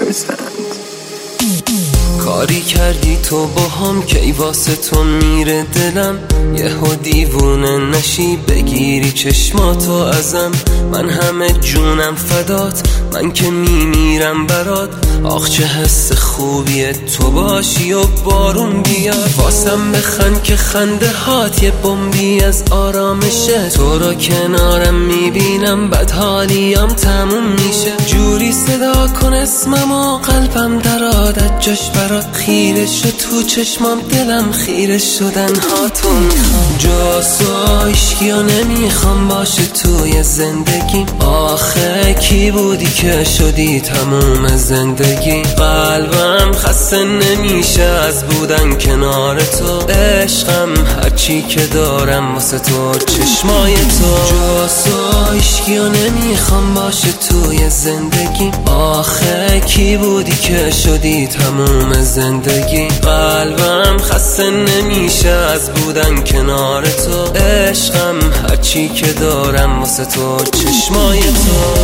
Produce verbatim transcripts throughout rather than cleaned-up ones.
present. کاری کردی تو با هم که ای واسه تو میره دلم، یهو دیوونه نشی بگیری چشماتو ازم. من همه جونم فدات، من که میمیرم برات. آخ چه حس خوبیه تو باشی و بارون بیاد واسم بخند که خنده هات یه بمبی از آرامشه. تو رو کنارم میبینم بد حالیم تموم میشه. جوری صدا کن اسمم و قلبم در عادت جاش برات خیره شد. تو چشمام دلم خیره شدن ها تو میخوام. جاسو عشقیو نمیخوام باشه توی زندگی. آخه کی بودی که شدی تموم زندگی. قلبم خسته نمیشه از بودن کنار تو. عشقم هرچی که دارم واسه تو چشمای تو. جاسو عشقیو نمیخوام باشه توی زندگی. آخه کی بودی که شدی تموم زندگی. قلبم خسته نمیشه از بودن کنار تو. عشقم هرچی که دارم واسه تو چشمای تو.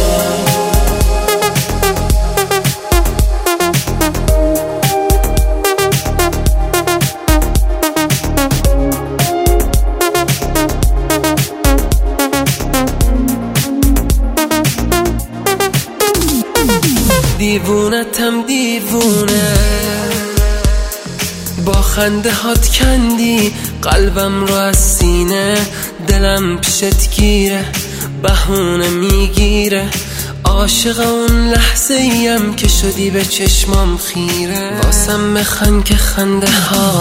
دیوونتم دیوونه، با خنده هات کندی قلبم رو از سینه. دلم پیشت گیره بهونه میگیره. عاشق اون لحظه ایم که شدی به چشمام خیره. واسم بخند که خنده ها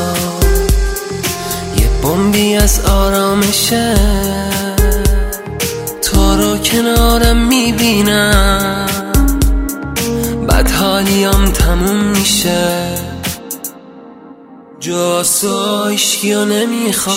یه بمبی از آرامشه. تو رو کنارم میبینم بد حالیم تموم میشه. جاسو عشقیو نمیخوام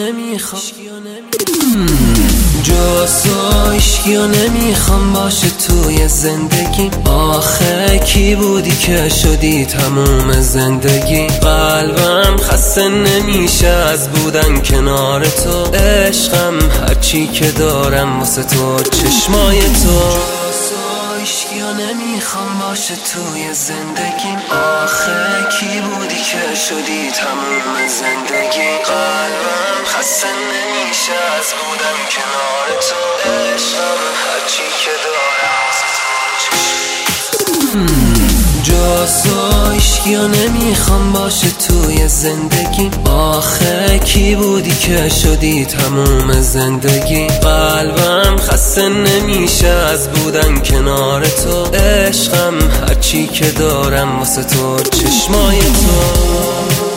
جاسو عشقیو نمیخوام باشه توی زندگی. آخه کی بودی که شدی تموم زندگی. قلبم خسته نمیشه از بودن کنار تو. عشقم هرچی که دارم واسه تو چشمای تو. عشقیو نمیخوام باشه توی زندگی. آخه کی بودی که شدی تموم زندگی. قلبم خسته نمیشه از بودن کنار تو. عشقم هرچی که دارم جاسو عشقیو نمیخوام باشه توی زندگی. آخه کی بودی که شدی تموم زندگی. قلبم خسته نمیشه از بودن کنار تو. عشقم هرچی که دارم واسه تو چشمای تو.